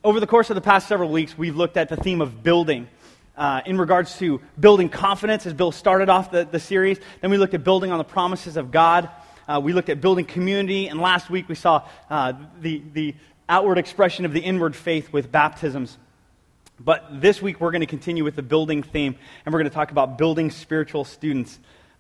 Over the course of the past several weeks, we've looked at the theme of building in regards to building confidence as Bill started off the series. Then we looked at building on the promises of God. We looked at building community. And last week we saw the outward expression of the inward faith with baptisms. But this week we're going to continue with the building theme, and we're going to talk about building spiritual students.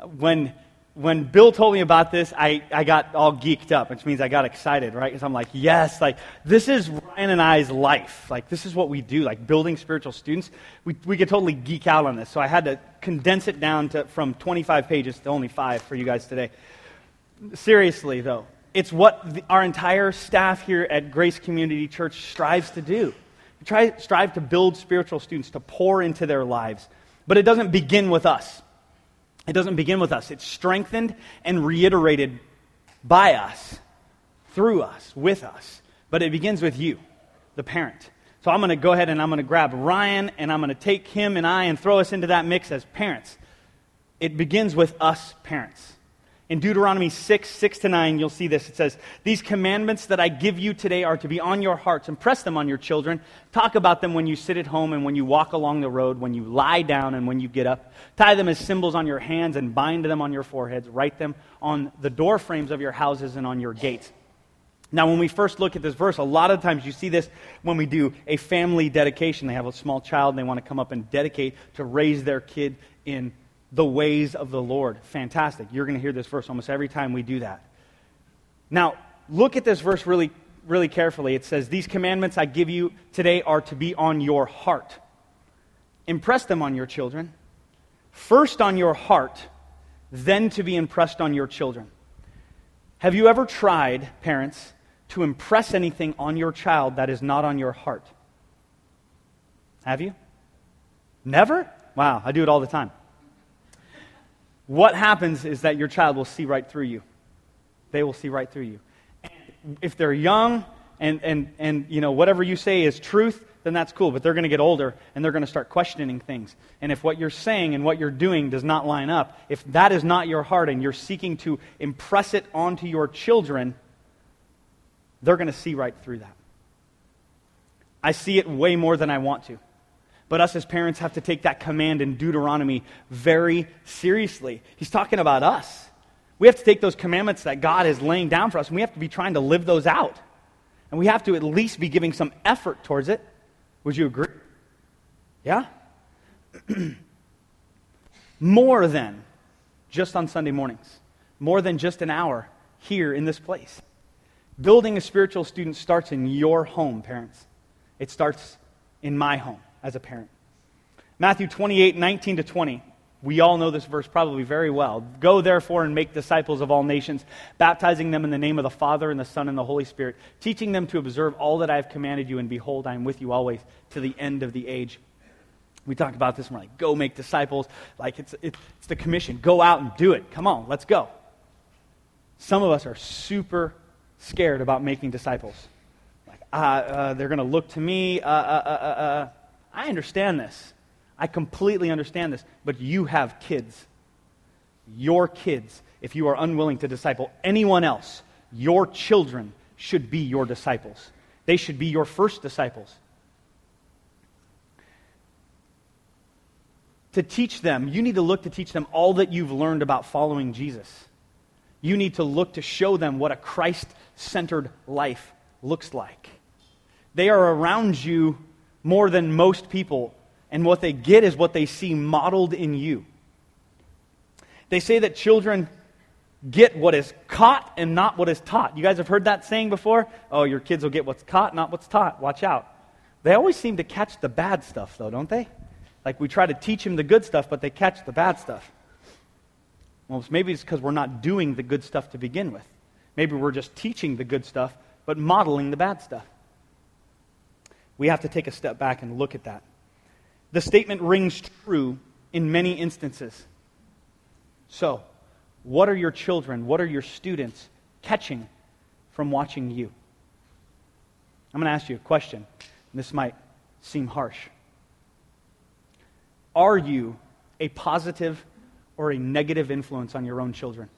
When Bill told me about this, I got all geeked up, which means I got excited, right? Because I'm like, yes, like this is Ryan and I's life. Like this is what we do, like building spiritual students. We could totally geek out on this, so I had to condense it down from 25 pages to only 5 for you guys today. Seriously, though, it's what our entire staff here at Grace Community Church strives to do. We strive to build spiritual students, to pour into their lives. But it doesn't begin with us. It doesn't begin with us. It's strengthened and reiterated by us, through us, with us. But it begins with you, the parent. So I'm going to go ahead and I'm going to grab Ryan, and I'm going to take him and I and throw us into that mix as parents. It begins with us parents. In Deuteronomy 6:6-9, you'll see this. It says, "These commandments that I give you today are to be on your hearts. Impress them on your children. Talk about them when you sit at home and when you walk along the road, when you lie down and when you get up. Tie them as symbols on your hands and bind them on your foreheads. Write them on the door frames of your houses and on your gates." Now, when we first look at this verse, a lot of times you see this when we do a family dedication. They have a small child and they want to come up and dedicate to raise their kid in the ways of the Lord. Fantastic. You're going to hear this verse almost every time we do that. Now, look at this verse really, really carefully. It says, "These commandments I give you today are to be on your heart. Impress them on your children. First on your heart, then to be impressed on your children." Have you ever tried, parents, to impress anything on your child that is not on your heart? Have you? Never? Wow, I do it all the time. What happens is that your child will see right through you. They will see right through you. And if they're young and you know whatever you say is truth, then that's cool. But they're going to get older and they're going to start questioning things. And if what you're saying and what you're doing does not line up, if that is not your heart and you're seeking to impress it onto your children, they're going to see right through that. I see it way more than I want to. But us as parents have to take that command in Deuteronomy very seriously. He's talking about us. We have to take those commandments that God is laying down for us, and we have to be trying to live those out. And we have to at least be giving some effort towards it. Would you agree? Yeah? More than just on Sunday mornings. More than just an hour here in this place. Building a spiritual student starts in your home, parents. It starts in my home as a parent. Matthew 28:19-20. We all know this verse probably very well. "Go therefore and make disciples of all nations, baptizing them in the name of the Father and the Son and the Holy Spirit, teaching them to observe all that I have commanded you, and behold, I am with you always to the end of the age." We talk about this and we're like, go make disciples. Like it's the commission. Go out and do it. Come on, let's go. Some of us are super scared about making disciples. Like, they're going to look to me. I understand this. I completely understand this. But you have kids. Your kids, if you are unwilling to disciple anyone else, your children should be your disciples. They should be your first disciples. To teach them, you need to look to teach them all that you've learned about following Jesus. You need to look to show them what a Christ-centered life looks like. They are around you more than most people, and what they get is what they see modeled in you. They say that children get what is caught and not what is taught. You guys have heard that saying before? Oh, your kids will get what's caught, not what's taught. Watch out. They always seem to catch the bad stuff, though, don't they? Like we try to teach them the good stuff, but they catch the bad stuff. Well, maybe it's because we're not doing the good stuff to begin with. Maybe we're just teaching the good stuff, but modeling the bad stuff. We have to take a step back and look at that. The statement rings true in many instances. So, what are your children, what are your students catching from watching you? I'm going to ask you a question. This might seem harsh. Are you a positive or a negative influence on your own children?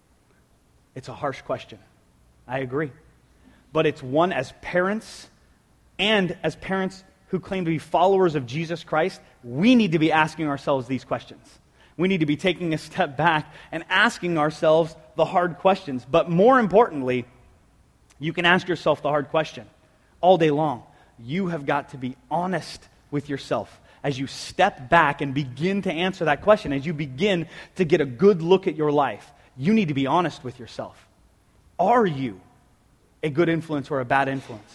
It's a harsh question. I agree. But it's one as parents And as parents who claim to be followers of Jesus Christ, we need to be asking ourselves these questions. We need to be taking a step back and asking ourselves the hard questions. But more importantly, you can ask yourself the hard question all day long. You have got to be honest with yourself as you step back and begin to answer that question, as you begin to get a good look at your life. You need to be honest with yourself. Are you a good influence or a bad influence?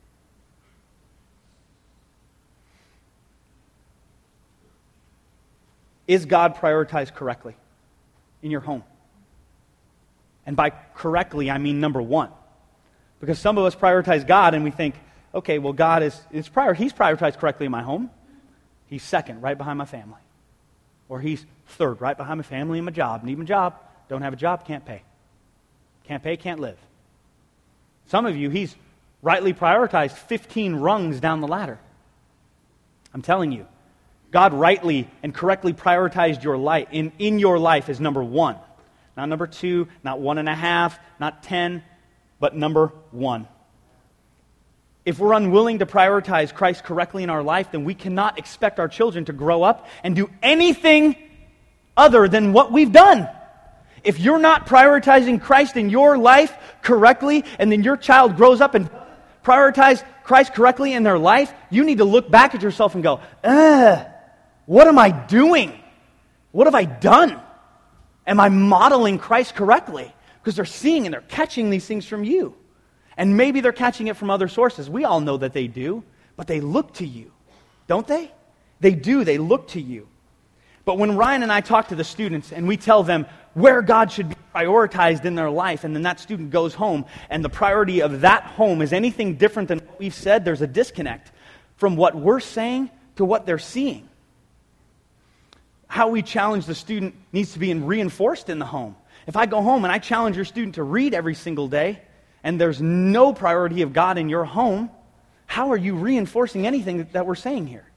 Is God prioritized correctly in your home? And by correctly, I mean number one. Because some of us prioritize God and we think, okay, well, God he's prioritized correctly in my home. He's second, right behind my family. Or he's third, right behind my family and my job. Need my job. Don't have a job, can't pay. Can't pay, can't live. Some of you, he's rightly prioritized 15 rungs down the ladder. I'm telling you, God rightly and correctly prioritized your life in your life as number one. Not number two, not 1.5, not 10, but number one. If we're unwilling to prioritize Christ correctly in our life, then we cannot expect our children to grow up and do anything other than what we've done. If you're not prioritizing Christ in your life correctly, and then your child grows up and prioritize Christ correctly in their life, you need to look back at yourself and go, what am I doing? What have I done? Am I modeling Christ correctly? Because they're seeing and they're catching these things from you. And maybe they're catching it from other sources. We all know that they do. But they look to you. Don't they? They do. They look to you. But when Ryan and I talk to the students and we tell them where God should be prioritized in their life, and then that student goes home and the priority of that home is anything different than what we've said, there's a disconnect from what we're saying to what they're seeing. How we challenge the student needs to be reinforced in the home. If I go home and I challenge your student to read every single day, and there's no priority of God in your home, how are you reinforcing anything that we're saying here?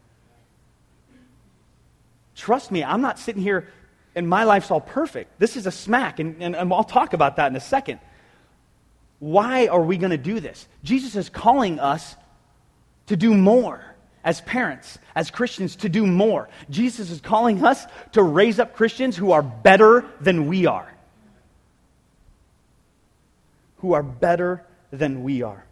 Trust me, I'm not sitting here and my life's all perfect. This is a smack, and I'll talk about that in a second. Why are we going to do this? Jesus is calling us to do more. As parents, as Christians, to do more. Jesus is calling us to raise up Christians who are better than we are. Who are better than we are.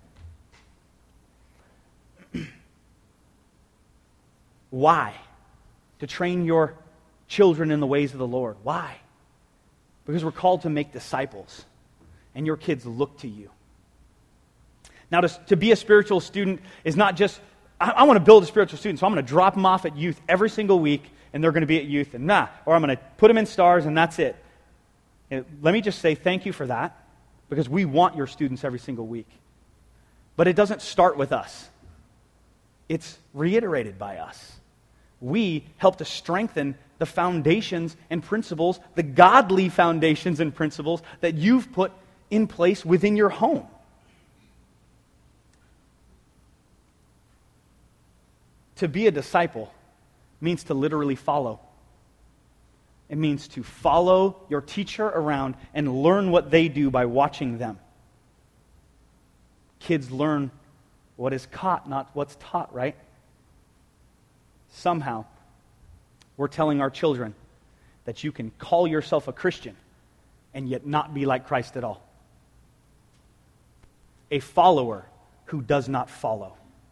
Why? To train your children in the ways of the Lord. Why? Because we're called to make disciples. And your kids look to you. Now, to be a spiritual student is not just, I want to build a spiritual student, so I'm going to drop them off at youth every single week, and they're going to be at youth, and or I'm going to put them in stars, and that's it. And let me just say thank you for that, because we want your students every single week. But it doesn't start with us. It's reiterated by us. We help to strengthen the foundations and principles, the godly foundations and principles that you've put in place within your home. To be a disciple means to literally follow. It means to follow your teacher around and learn what they do by watching them. Kids learn what is caught, not what's taught, right? Somehow, we're telling our children that you can call yourself a Christian and yet not be like Christ at all. A follower who does not follow.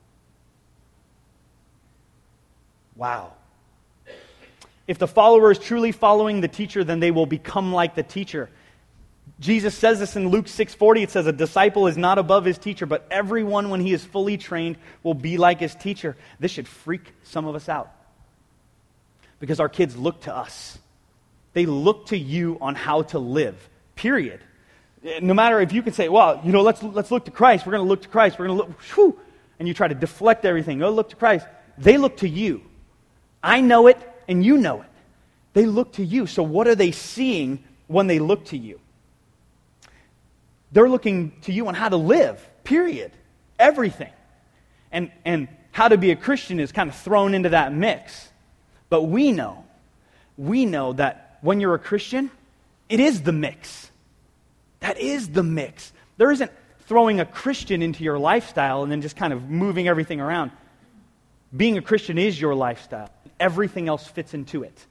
Wow. If the follower is truly following the teacher, then they will become like the teacher. Jesus says this in Luke 6:40. It says, a disciple is not above his teacher, but everyone, when he is fully trained, will be like his teacher. This should freak some of us out. Because our kids look to us. They look to you on how to live, period. No matter if you can say, well, let's look to Christ. We're going to look to Christ. We're going to look, and you try to deflect everything. Oh, look to Christ. They look to you. I know it, and you know it. They look to you. So what are they seeing when they look to you? They're looking to you on how to live, period. Everything. And how to be a Christian is kind of thrown into that mix. But we know that when you're a Christian, it is the mix. That is the mix. There isn't throwing a Christian into your lifestyle and then just kind of moving everything around. Being a Christian is your lifestyle. Everything else fits into it.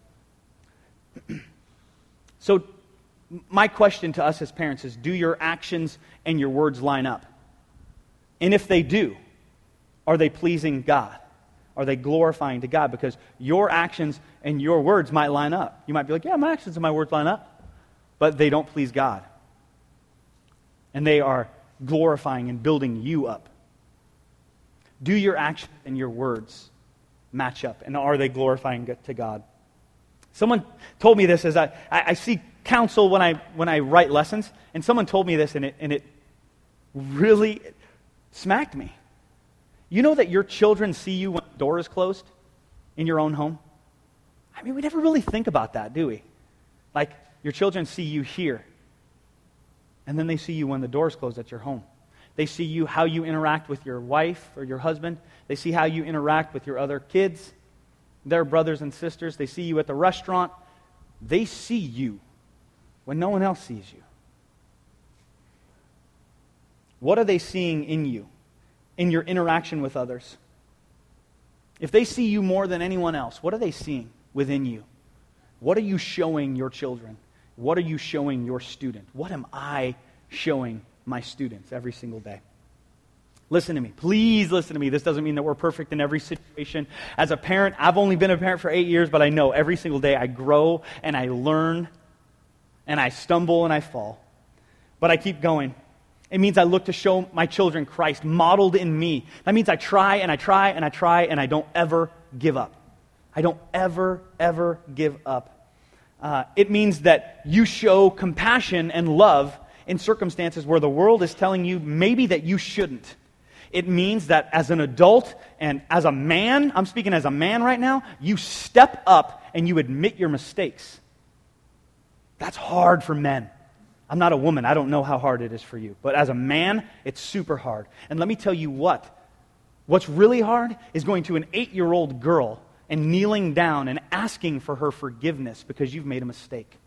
So, my question to us as parents is, do your actions and your words line up? And if they do, are they pleasing God? Are they glorifying to God? Because your actions and your words might line up. You might be like, yeah, my actions and my words line up. But they don't please God. And they are glorifying and building you up. Do your actions and your words match up? And are they glorifying to God? Someone told me this as I see counsel when I write lessons, and someone told me this, and it really smacked me. You know that your children see you when the door is closed in your own home? I mean, we never really think about that, do we? Like, your children see you here, and then they see you when the door is closed at your home. They see you, how you interact with your wife or your husband. They see how you interact with your other kids, their brothers and sisters. They see you at the restaurant. They see you when no one else sees you. What are they seeing in you, in your interaction with others? If they see you more than anyone else, what are they seeing within you? What are you showing your children? What are you showing your student? What am I showing my students every single day? Listen to me. Please listen to me. This doesn't mean that we're perfect in every situation. As a parent, I've only been a parent for 8 years, but I know every single day I grow and I learn and I stumble and I fall. But I keep going. It means I look to show my children Christ modeled in me. That means I try and I try and I try and I don't ever give up. I don't ever give up. It means that you show compassion and love in circumstances where the world is telling you maybe that you shouldn't. It means that as an adult and as a man, I'm speaking as a man right now, you step up and you admit your mistakes. That's hard for men. I'm not a woman. I don't know how hard it is for you. But as a man, it's super hard. And let me tell you what's really hard is going to an 8-year-old girl and kneeling down and asking for her forgiveness because you've made a mistake.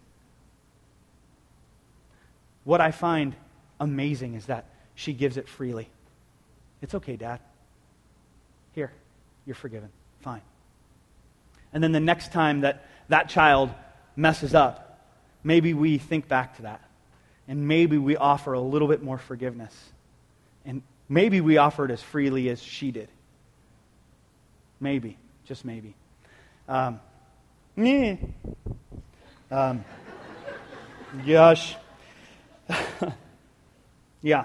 What I find amazing is that she gives it freely. It's okay, Dad. Here, you're forgiven. Fine. And then the next time that child messes up, maybe we think back to that. And maybe we offer a little bit more forgiveness. And maybe we offer it as freely as she did. Maybe. Just maybe. Gosh. Yeah.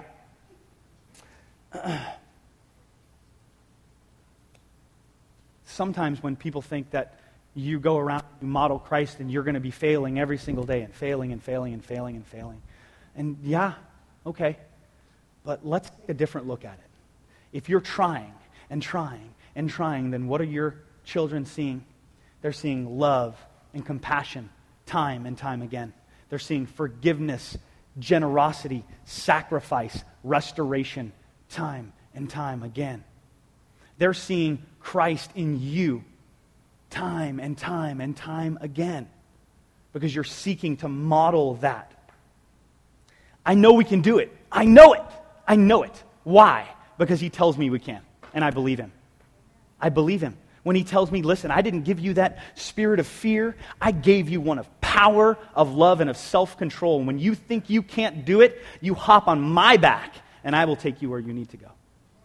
Sometimes when people think that you go around, you model Christ, and you're going to be failing every single day and failing and failing and failing and failing. And yeah, okay. But let's take a different look at it. If you're trying and trying and trying, then what are your children seeing? They're seeing love and compassion time and time again. They're seeing forgiveness, generosity, sacrifice, restoration time and time again. They're seeing Christ in you time and time and time again because you're seeking to model that. I know we can do it. I know it. I know it. Why? Because he tells me we can, and I believe him. I believe him. When he tells me, listen, I didn't give you that spirit of fear. I gave you one of power, of love, and of self-control. And when you think you can't do it, you hop on my back, and I will take you where you need to go.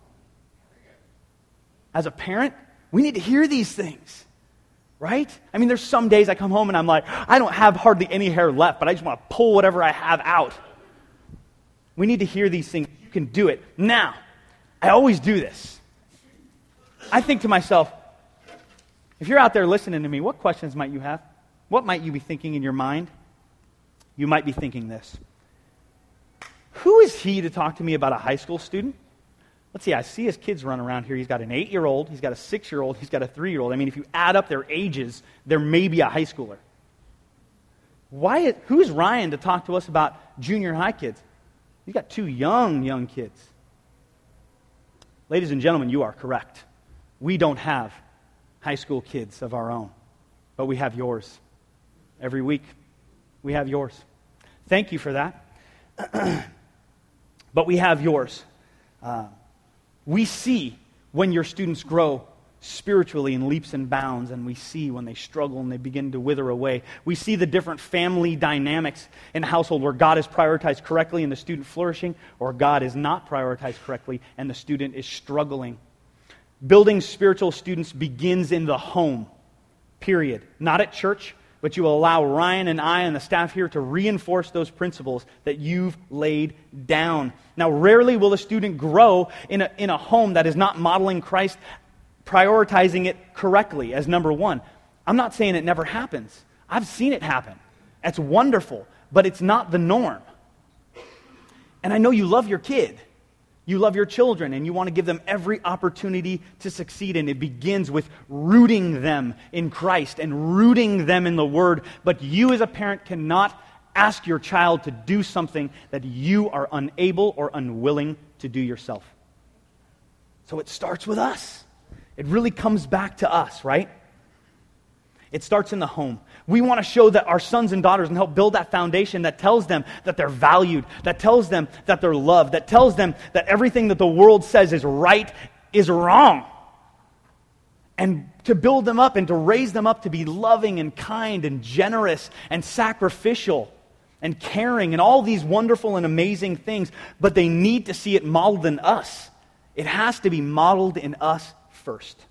As a parent, we need to hear these things, right? I mean, there's some days I come home and I'm like, I don't have hardly any hair left, but I just want to pull whatever I have out. We need to hear these things. You can do it. Now, I always do this. I think to myself, if you're out there listening to me, what questions might you have? What might you be thinking in your mind? You might be thinking this. Who is he to talk to me about a high school student? Let's see, I see his kids run around here. He's got an 8-year-old, he's got a 6-year-old, he's got a 3-year-old. I mean, if you add up their ages, there may be a high schooler. Who's Ryan to talk to us about junior high kids? He's got 2 young kids. Ladies and gentlemen, you are correct. We don't have high school kids of our own, but we have yours. Every week, we have yours. Thank you for that. but we have yours. We see when your students grow spiritually in leaps and bounds, and we see when they struggle and they begin to wither away. We see the different family dynamics in a household where God is prioritized correctly and the student flourishing, or God is not prioritized correctly and the student is struggling. Building spiritual students begins in the home, period. Not at church, but you will allow Ryan and I and the staff here to reinforce those principles that you've laid down. Now, rarely will a student grow in a home that is not modeling Christ, prioritizing it correctly as number one. I'm not saying it never happens. I've seen it happen. It's wonderful, but it's not the norm. And I know you love your kid. You love your children, and you want to give them every opportunity to succeed, and it begins with rooting them in Christ and rooting them in the Word. But you as a parent cannot ask your child to do something that you are unable or unwilling to do yourself. So it starts with us. It really comes back to us, right? It starts in the home. We want to show that our sons and daughters and help build that foundation that tells them that they're valued, that tells them that they're loved, that tells them that everything that the world says is right is wrong. And to build them up and to raise them up to be loving and kind and generous and sacrificial and caring and all these wonderful and amazing things. But they need to see it modeled in us. It has to be modeled in us first.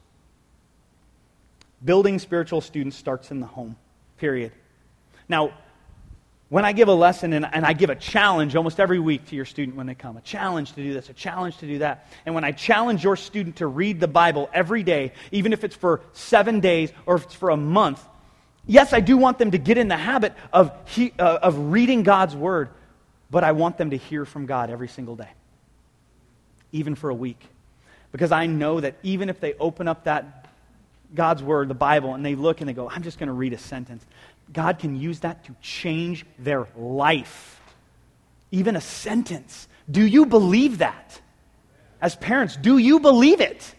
Building spiritual students starts in the home, period. Now, when I give a lesson and I give a challenge almost every week to your student when they come, a challenge to do this, a challenge to do that, and when I challenge your student to read the Bible every day, even if it's for 7 days or if it's for a month, yes, I do want them to get in the habit of reading God's Word, but I want them to hear from God every single day, even for a week. Because I know that even if they open up that God's Word, the Bible, and they look and they go, I'm just going to read a sentence, God can use that to change their life. Even a sentence. Do you believe that? As parents, do you believe it?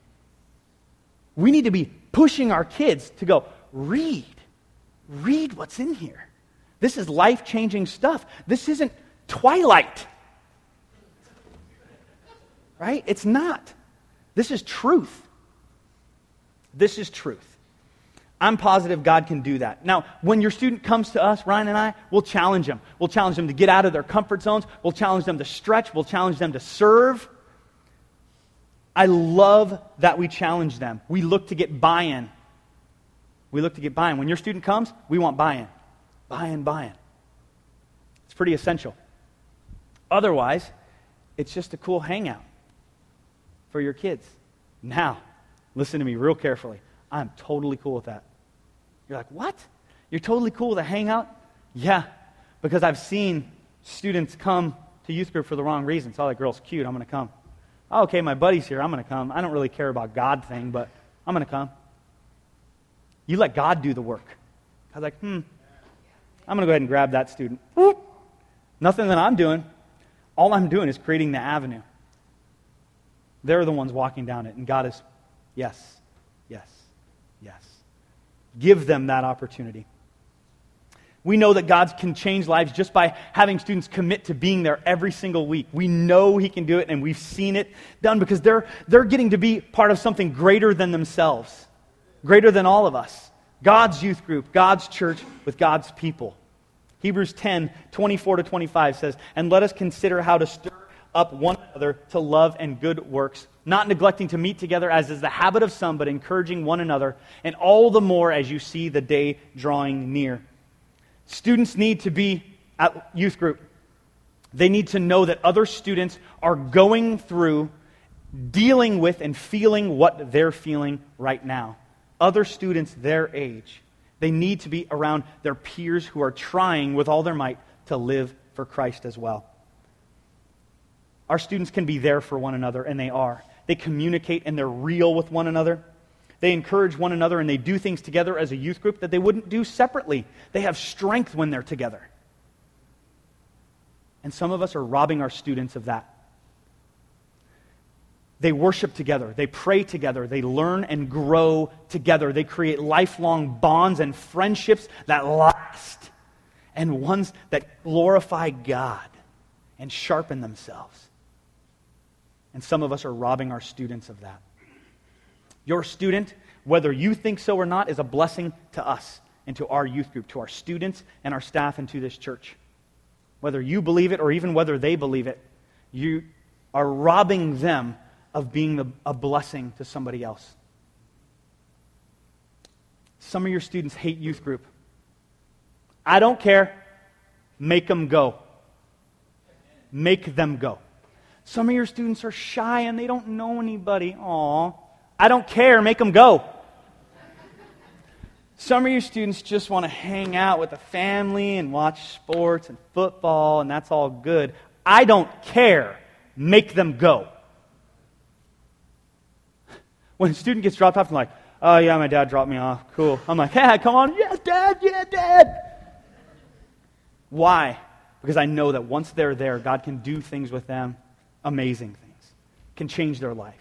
We need to be pushing our kids to go, read. Read what's in here. This is life-changing stuff. This isn't Twilight. Right? It's not. This is truth. This is truth. I'm positive God can do that. Now, when your student comes to us, Ryan and I, we'll challenge them. We'll challenge them to get out of their comfort zones. We'll challenge them to stretch. We'll challenge them to serve. I love that we challenge them. We look to get buy-in. We look to get buy-in. When your student comes, we want buy-in. Buy-in, buy-in. It's pretty essential. Otherwise, it's just a cool hangout for your kids. Now, listen to me real carefully. I'm totally cool with that. You're like, what? You're totally cool with a hangout? Yeah, because I've seen students come to youth group for the wrong reasons. Oh, that girl's cute, I'm going to come. Oh, okay, my buddy's here, I'm going to come. I don't really care about God thing, but I'm going to come. You let God do the work. I was like, I'm going to go ahead and grab that student. Whoop. Nothing that I'm doing. All I'm doing is creating the avenue. They're the ones walking down it, and God is, yes, yes, yes. Give them that opportunity. We know that God can change lives just by having students commit to being there every single week. We know He can do it, and we've seen it done because they're getting to be part of something greater than themselves, greater than all of us. God's youth group, God's church with God's people. Hebrews 10:24-25 says, "And let us consider how to stir up one another to love and good works, not neglecting to meet together as is the habit of some, but encouraging one another, and all the more as you see the day drawing near." Students need to be at youth group. They need to know that other students are going through, dealing with, and feeling what they're feeling right now. Other students their age. They need to be around their peers who are trying with all their might to live for Christ as well. Our students can be there for one another, and they are. They communicate and they're real with one another. They encourage one another and they do things together as a youth group that they wouldn't do separately. They have strength when they're together. And some of us are robbing our students of that. They worship together. They pray together. They learn and grow together. They create lifelong bonds and friendships that last and ones that glorify God and sharpen themselves. And some of us are robbing our students of that. Your student, whether you think so or not, is a blessing to us and to our youth group, to our students and our staff and to this church. Whether you believe it or even whether they believe it, you are robbing them of being a blessing to somebody else. Some of your students hate youth group. I don't care. Make them go. Make them go. Some of your students are shy and they don't know anybody. Aw. I don't care. Make them go. Some of your students just want to hang out with the family and watch sports and football, and that's all good. I don't care. Make them go. When a student gets dropped off, I'm like, oh yeah, my dad dropped me off. Cool. I'm like, yeah, come on. Yes, Dad. Yeah, Dad. Why? Because I know that once they're there, God can do things with them, amazing things, can change their life.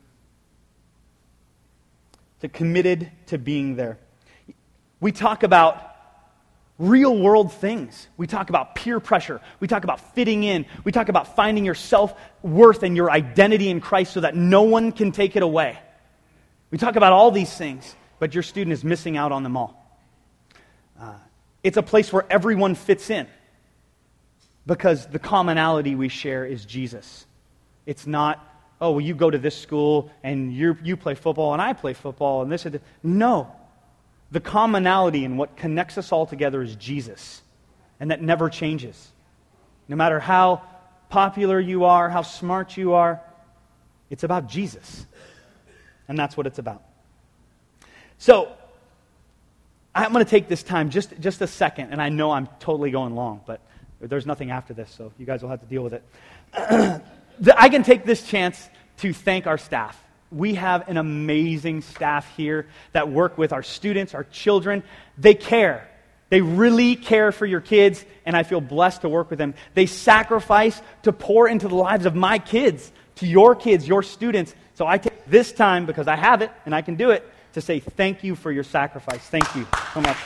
They're committed to being there. We talk about real world things. We talk about peer pressure. We talk about fitting in. We talk about finding your self-worth and your identity in Christ so that no one can take it away. We talk about all these things, but your student is missing out on them all. It's a place where everyone fits in because the commonality we share is Jesus. It's not, oh, well, you go to this school and you play football and I play football and this and that. No. The commonality in what connects us all together is Jesus. And that never changes. No matter how popular you are, how smart you are, it's about Jesus. And that's what it's about. So, I'm going to take this time, just a second, and I know I'm totally going long, but there's nothing after this, so you guys will have to deal with it. I can take this chance to thank our staff. We have an amazing staff here that work with our students, our children. They care. They really care for your kids, and I feel blessed to work with them. They sacrifice to pour into the lives of my kids, to your kids, your students. So I take this time, because I have it and I can do it, to say thank you for your sacrifice. Thank you so much.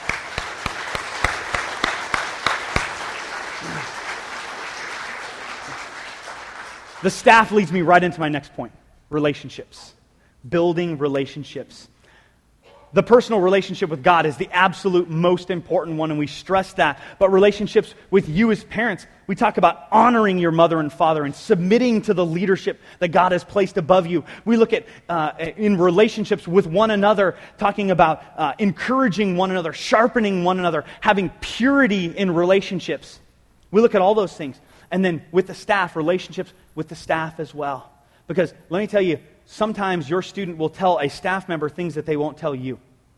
The staff leads me right into my next point. Relationships. Building relationships. The personal relationship with God is the absolute most important one, and we stress that. But relationships with you as parents, we talk about honoring your mother and father and submitting to the leadership that God has placed above you. We look at, in relationships with one another, talking about encouraging one another, sharpening one another, having purity in relationships. We look at all those things. And then with the staff, relationships with the staff as well. Because let me tell you, sometimes your student will tell a staff member things that they won't tell you.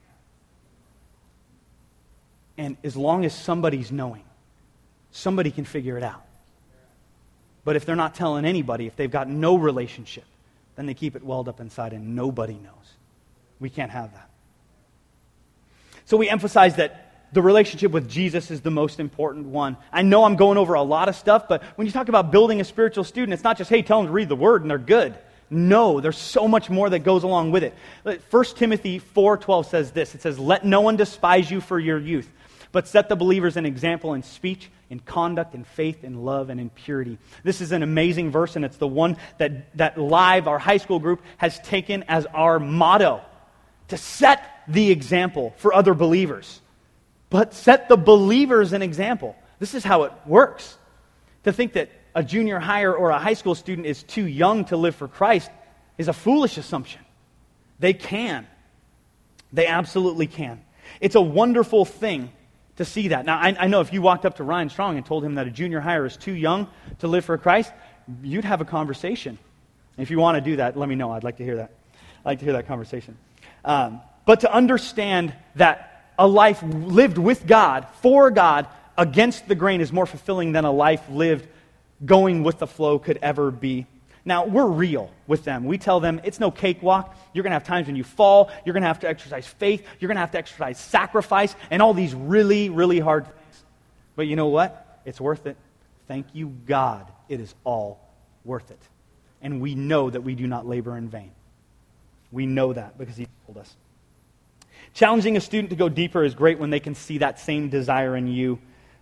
And as long as somebody's knowing, somebody can figure it out. But if they're not telling anybody, if they've got no relationship, then they keep it welled up inside and nobody knows. We can't have that. So we emphasize that the relationship with Jesus is the most important one. I know I'm going over a lot of stuff, but when you talk about building a spiritual student, it's not just, hey, tell them to read the Word and they're good. No, there's so much more that goes along with it. 1 Timothy 4:12 says this. It says, let no one despise you for your youth, but set the believers an example in speech, in conduct, in faith, in love, and in purity. This is an amazing verse, and it's the one that Live, our high school group, has taken as our motto, to set the example for other believers. But set the believers an example. This is how it works. To think that a junior higher or a high school student is too young to live for Christ is a foolish assumption. They can. They absolutely can. It's a wonderful thing to see that. Now, I know if you walked up to Ryan Strong and told him that a junior higher is too young to live for Christ, you'd have a conversation. If you want to do that, let me know. I'd like to hear that. I'd like to hear that conversation. But to understand that a life lived with God, for God, against the grain is more fulfilling than a life lived going with the flow could ever be. Now, we're real with them. We tell them it's no cakewalk. You're going to have times when you fall. You're going to have to exercise faith. You're going to have to exercise sacrifice and all these really, really hard things. But you know what? It's worth it. Thank you, God. It is all worth it. And we know that we do not labor in vain. We know that because He told us. Challenging a student to go deeper is great when they can see that same desire in you.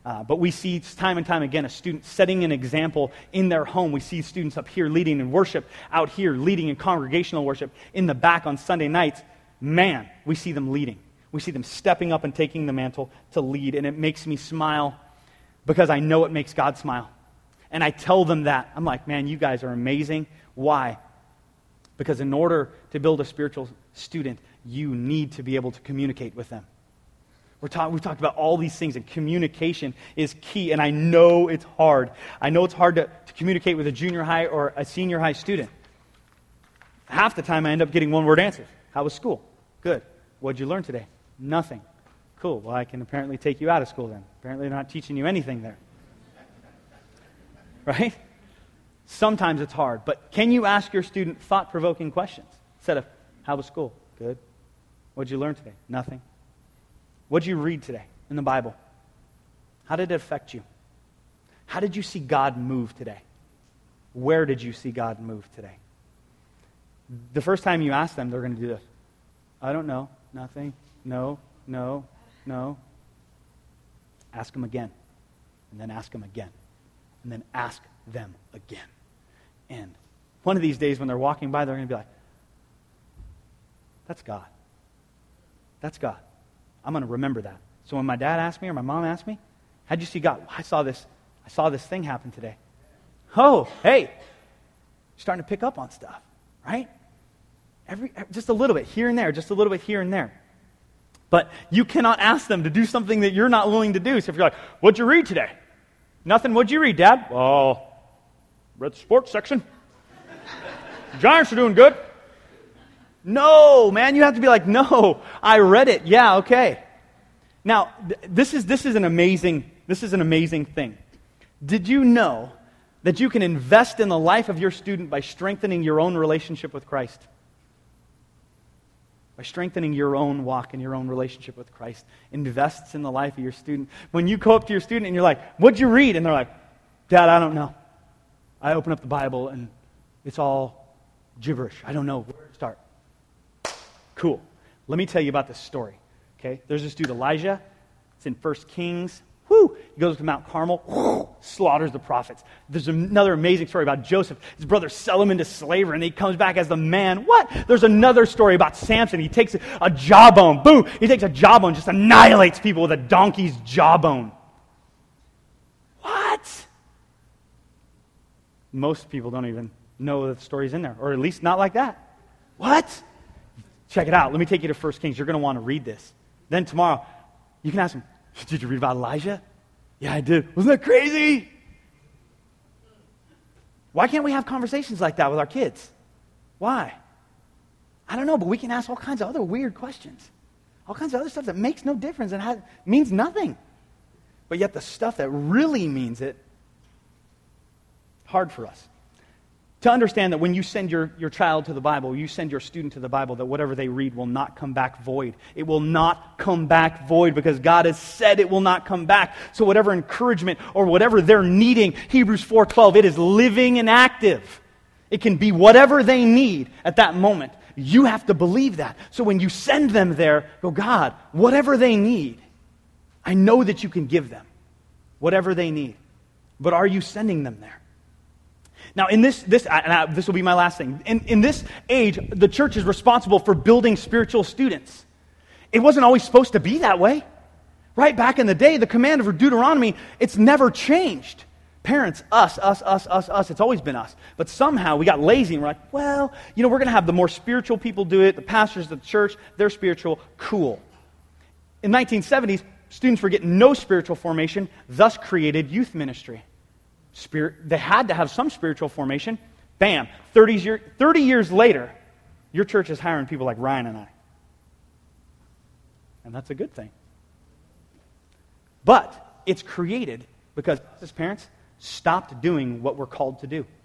But we see time and time again a student setting an example in their home. We see students up here leading in worship, out here leading in congregational worship, in the back on Sunday nights. Man, we see them leading. We see them stepping up and taking the mantle to lead, and it makes me smile because I know it makes God smile. And I tell them that. I'm like, man, you guys are amazing. Why? Because in order to build a spiritual student, you need to be able to communicate with them. We've talked about all these things, and communication is key, and I know it's hard. I know it's hard to communicate with a junior high or a senior high student. Half the time I end up getting one-word answers. How was school? Good. What'd you learn today? Nothing. Cool. Well, I can apparently take you out of school then. Apparently they're not teaching you anything there. Right? Sometimes it's hard, but can you ask your student thought-provoking questions instead of, how was school? Good. What'd you learn today? Nothing. What'd you read today in the Bible? How did it affect you? How did you see God move today? Where did you see God move today? The first time you ask them, they're going to do this. I don't know. Nothing. No. Ask them again. And then ask them again. And then ask them again. And one of these days when they're walking by, they're going to be like, that's God. That's God. I'm going to remember that. So when my dad asked me or my mom asked me, how'd you see God? I saw this thing happen today. Oh, hey, you're starting to pick up on stuff, right? Just a little bit here and there, just a little bit here and there. But you cannot ask them to do something that you're not willing to do. So if you're like, what'd you read today? Nothing. What'd you read, Dad? Well, read the sports section. Giants are doing good. No, man, you have to be like, no, I read it. Yeah, okay. Now, this is an amazing thing. Did you know that you can invest in the life of your student by strengthening your own relationship with Christ? By strengthening your own walk and your own relationship with Christ invests in the life of your student. When you go up to your student and you're like, what'd you read? And they're like, Dad, I don't know. I open up the Bible and it's all gibberish. I don't know where to start. Cool. Let me tell you about this story. Okay? There's this dude, Elijah. It's in 1 Kings. Whoo! He goes to Mount Carmel, slaughters the prophets. There's another amazing story about Joseph. His brothers sell him into slavery, and he comes back as the man. What? There's another story about Samson. He takes a jawbone. Boom! He takes a jawbone, just annihilates people with a donkey's jawbone. What? Most people don't even know that the story's in there, or at least not like that. What? Check it out. Let me take you to 1 Kings. You're going to want to read this. Then tomorrow, you can ask him, did you read about Elijah? Yeah, I did. Wasn't that crazy? Why can't we have conversations like that with our kids? Why? I don't know, but we can ask all kinds of other weird questions. All kinds of other stuff that makes no difference and means nothing. But yet the stuff that really means it, hard for us. To understand that when you send your child to the Bible, you send your student to the Bible, that whatever they read will not come back void. It will not come back void because God has said it will not come back. So whatever encouragement or whatever they're needing, Hebrews 4:12, it is living and active. It can be whatever they need at that moment. You have to believe that. So when you send them there, go, God, whatever they need, I know that you can give them whatever they need. But are you sending them there? Now, in this will be my last thing. In this age, the church is responsible for building spiritual students. It wasn't always supposed to be that way. Right back in the day, the command of Deuteronomy, it's never changed. Parents, us, it's always been us. But somehow we got lazy and we're like, well, we're going to have the more spiritual people do it. The pastors of the church, they're spiritual. Cool. In the 1970s, students were getting no spiritual formation, thus created youth ministry. They had to have some spiritual formation. Bam, 30 years later, your church is hiring people like Ryan and I. And that's a good thing. But it's created because us as parents stopped doing what we're called to do.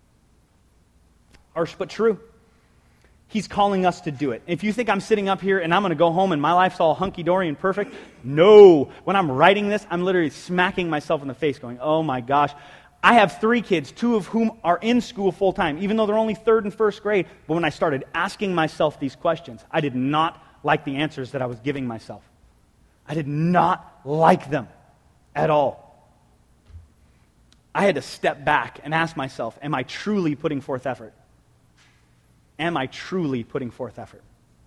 Harsh but true. He's calling us to do it. If you think I'm sitting up here and I'm going to go home and my life's all hunky-dory and perfect, no. When I'm writing this, I'm literally smacking myself in the face going, oh my gosh. I have 3 kids, 2 of whom are in school full-time, even though they're only 3rd and 1st grade. But when I started asking myself these questions, I did not like the answers that I was giving myself. I did not like them. at all. I had to step back and ask myself, am I truly putting forth effort? Am I truly putting forth effort?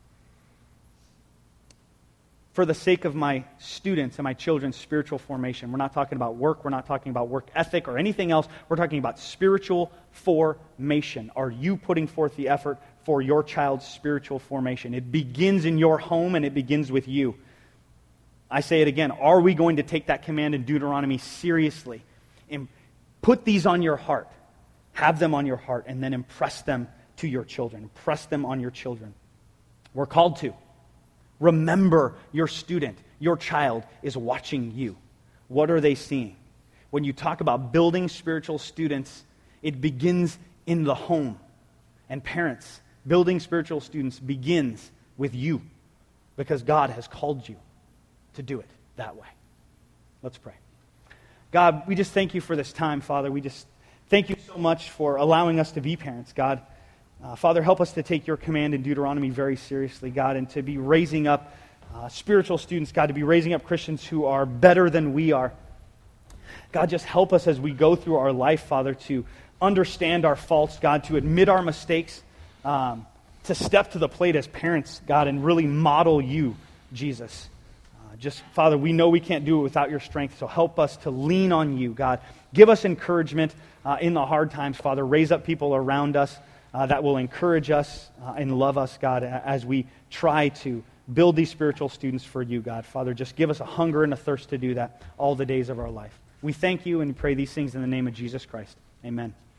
For the sake of my students and my children's spiritual formation, we're not talking about work, we're not talking about work ethic or anything else, we're talking about spiritual formation. Are you putting forth the effort for your child's spiritual formation? It begins in your home and it begins with you. I say it again, are we going to take that command in Deuteronomy seriously? And put these on your heart, have them on your heart, and then impress them to your children. Impress them on your children. We're called to. Remember your student, your child is watching you. What are they seeing? When you talk about building spiritual students, it begins in the home. And parents, building spiritual students begins with you because God has called you to do it that way. Let's pray. God, we just thank you for this time, Father. We just thank you so much for allowing us to be parents, God. Father, help us to take your command in Deuteronomy very seriously, God, and to be raising up spiritual students, God, to be raising up Christians who are better than we are. God, just help us as we go through our life, Father, to understand our faults, God, to admit our mistakes, to step to the plate as parents, God, and really model you, Jesus. Father, we know we can't do it without your strength, so help us to lean on you, God. Give us encouragement in the hard times, Father. Raise up people around us that will encourage us and love us, God, as we try to build these spiritual students for you, God. Father, just give us a hunger and a thirst to do that all the days of our life. We thank you and pray these things in the name of Jesus Christ. Amen.